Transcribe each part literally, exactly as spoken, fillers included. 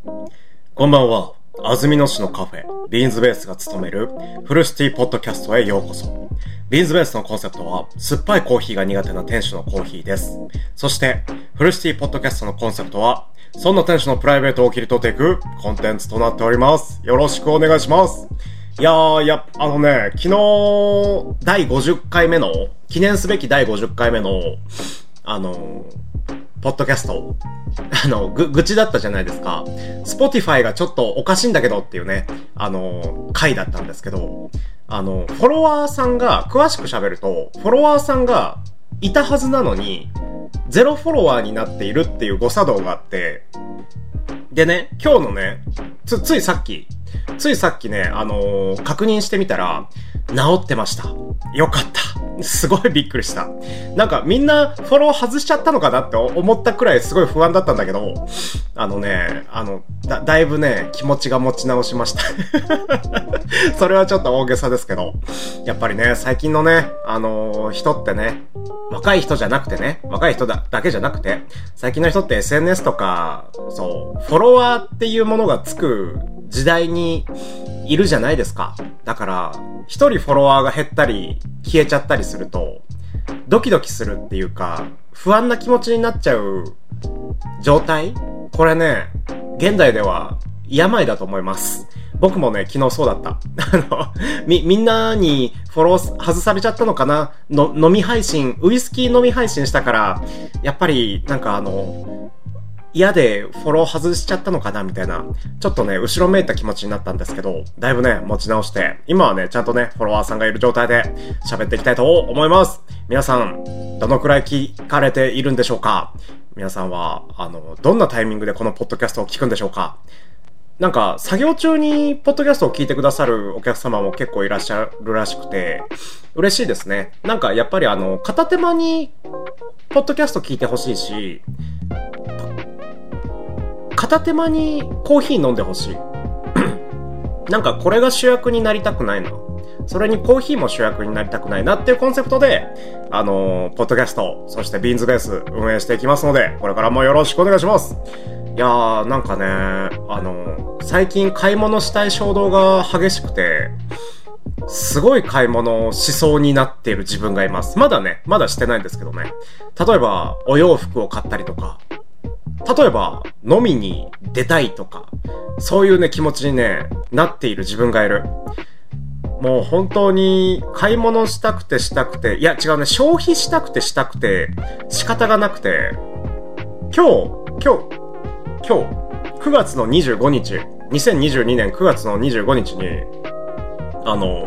こんばんは。安曇野市のカフェ、ビーンズベースが務めるフルシティポッドキャストへようこそ。ビーンズベースのコンセプトは、酸っぱいコーヒーが苦手な店主のコーヒーです。そして、フルシティポッドキャストのコンセプトは、そんな店主のプライベートを切り取っていくコンテンツとなっております。よろしくお願いします。いやー、や、あのね、昨日、だいごじゅっかいめの、記念すべきだいごじゅっかいめの、あの、ポッドキャスト、あの、ぐ、愚痴だったじゃないですか。Spotify がちょっとおかしいんだけどっていうね、あの、回だったんですけど、あの、フォロワーさんが、詳しく喋ると、フォロワーさんがいたはずなのに、ゼロフォロワーになっているっていう誤作動があって、でね、今日のね、つ、ついさっき、ついさっきね、あのー、確認してみたら、治ってました。よかった。すごいびっくりした。なんかみんなフォロー外しちゃったのかなって思ったくらいすごい不安だったんだけど、あのね、あの、だ、だいぶね、気持ちが持ち直しました。それはちょっと大げさですけど、やっぱりね、最近のね、あのー、人ってね、若い人じゃなくてね、若い人だ、だけじゃなくて、最近の人って エスエヌエス とか、そう、フォロワーっていうものがつく時代にいるじゃないですか。だから、一人フォロワーが減ったり、消えちゃったりすると、ドキドキするっていうか、不安な気持ちになっちゃう状態？これね、現代では病だと思います。僕もね、昨日そうだった。あの、み、みんなにフォロー外されちゃったのかなの、飲み配信、ウイスキー飲み配信したから、やっぱり、なんかあの、嫌でフォロー外しちゃったのかなみたいな、ちょっとね、後ろめいた気持ちになったんですけど、だいぶね、持ち直して、今はね、ちゃんとね、フォロワーさんがいる状態で喋っていきたいと思います。皆さん、どのくらい聞かれているんでしょうか？皆さんは、あの、どんなタイミングでこのポッドキャストを聞くんでしょうか？なんか、作業中にポッドキャストを聞いてくださるお客様も結構いらっしゃるらしくて、嬉しいですね。なんか、やっぱりあの、片手間に、ポッドキャスト聞いてほしいし、片手間にコーヒー飲んでほしい。なんかこれが主役になりたくないな。それにコーヒーも主役になりたくないなっていうコンセプトで、あのー、ポッドキャスト、そしてビーンズベース運営していきますので、これからもよろしくお願いします。いやー、なんかね、あのー、最近買い物したい衝動が激しくて、すごい買い物をしそうになっている自分がいます。まだね、まだしてないんですけどね。例えば、お洋服を買ったりとか、例えば、飲みに出たいとか、そういうね、気持ちにね、なっている自分がいる。もう本当に、買い物したくてしたくて、いや違うね、消費したくてしたくて、仕方がなくて、今日、今日、今日、くがつのにじゅうごにち、にせんにじゅうにねんくがつのにじゅうごにちに、あの、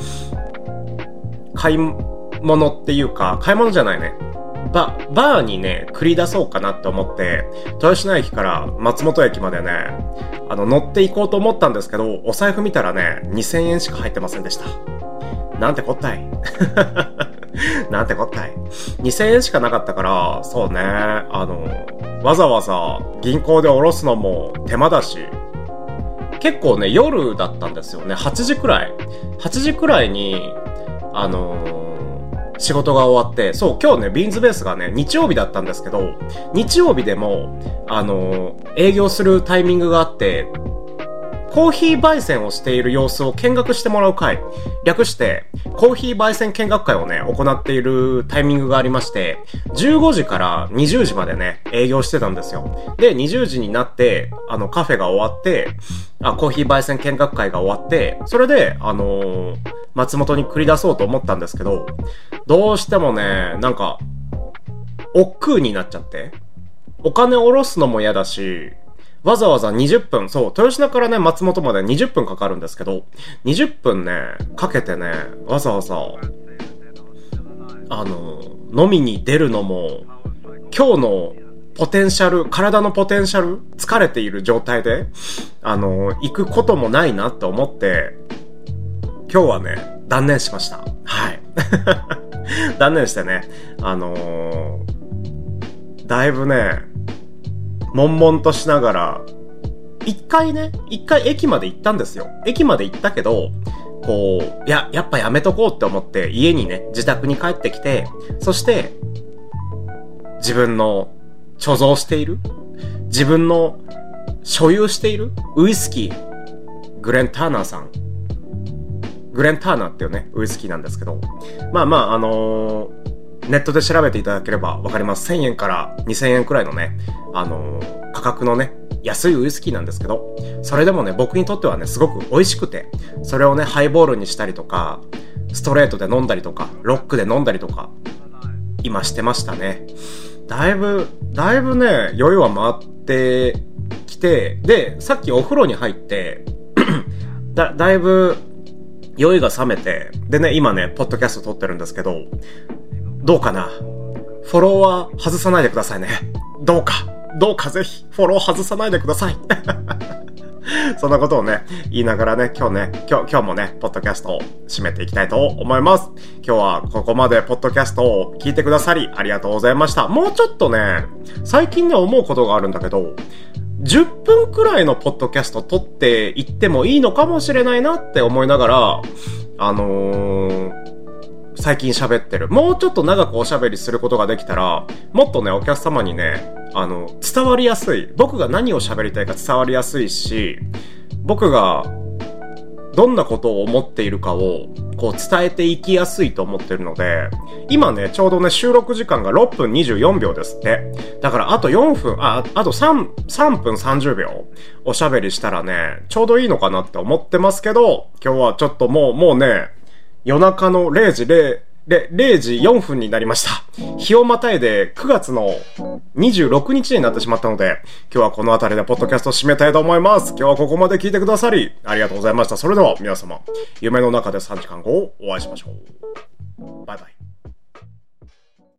買い物っていうか、買い物じゃないね。バ、バーにね、繰り出そうかなって思って、豊品駅から松本駅までね、あの、乗っていこうと思ったんですけど、お財布見たらね、にせんえんしか入ってませんでした。なんてこったい。なんてこったい。にせんえんしかなかったから、そうね、あの、わざわざ銀行で下ろすのも手間だし、結構ね、夜だったんですよね。はちじくらい。はちじくらいに、あの、仕事が終わって、そう、今日ね、ビーンズベースがね、日曜日だったんですけど、日曜日でも、あのー、営業するタイミングがあって、コーヒー焙煎をしている様子を見学してもらう会、略して、コーヒー焙煎見学会をね、行っているタイミングがありまして、じゅうごじからにじゅうじまでね、営業してたんですよ。で、にじゅうじになって、あの、カフェが終わって、あ、コーヒー焙煎見学会が終わって、それで、あのー、松本に繰り出そうと思ったんですけど、どうしてもね、なんか、億劫になっちゃって、お金下ろすのも嫌だし、わざわざにじゅっぷん、そう、豊品からね、松本までにじゅっぷんかかるんですけど、にじゅっぷんね、かけてね、わざわざ、あの、飲みに出るのも、今日のポテンシャル、体のポテンシャル、疲れている状態で、あの、行くこともないなって思って、今日はね、断念しました。はい。断念してね、あのー、だいぶね、悶々としながら、一回ね、一回駅まで行ったんですよ。駅まで行ったけど、こう、いや、やっぱやめとこうって思って、家にね、自宅に帰ってきて、そして、自分の貯蔵している、自分の所有しているウイスキー、グレン・ターナーさん。グレン・ターナーっていうね、ウイスキーなんですけど、まあまあ、あのー、ネットで調べていただければわかります。せんえんからにせんえんくらいのね、あのー、価格のね、安いウイスキーなんですけど、それでもね、僕にとってはね、すごく美味しくて、それをね、ハイボールにしたりとか、ストレートで飲んだりとか、ロックで飲んだりとか、今してましたね。だいぶ、だいぶね、酔いは回ってきて、で、さっきお風呂に入って、だ、だいぶ、酔いが冷めて、でね、今ね、ポッドキャスト撮ってるんですけど、どうかな？フォロワー外さないでくださいね。どうか、どうかぜひ、フォロー外さないでください。そんなことをね、言いながらね、今日ね、今日、今日もね、ポッドキャストを締めていきたいと思います。今日はここまでポッドキャストを聞いてくださり、ありがとうございました。もうちょっとね、最近ね、思うことがあるんだけど、じゅっぷんくらいのポッドキャスト撮っていってもいいのかもしれないなって思いながら、あのー、最近喋ってる。もうちょっと長くおしゃべりすることができたら、もっとね、お客様にね、あの、伝わりやすい。僕が何を喋りたいか伝わりやすいし、僕がどんなことを思っているかをこう伝えていきやすいと思ってるので、今ね、ちょうどね、収録時間がろっぷんにじゅうよんびょうですって。だからあとよんぷん、あ、あと3、さんぷんさんじゅうびょうおしゃべりしたらね、ちょうどいいのかなって思ってますけど、今日はちょっともう、もうね、夜中のれいじれいじよんぷんになりました。日をまたいでくがつのにじゅうろくにちになってしまったので、今日はこの辺りでポッドキャストを締めたいと思います。今日はここまで聞いてくださりありがとうございました。それでは皆様、夢の中でさんじかんごお会いしましょう。バイバイ。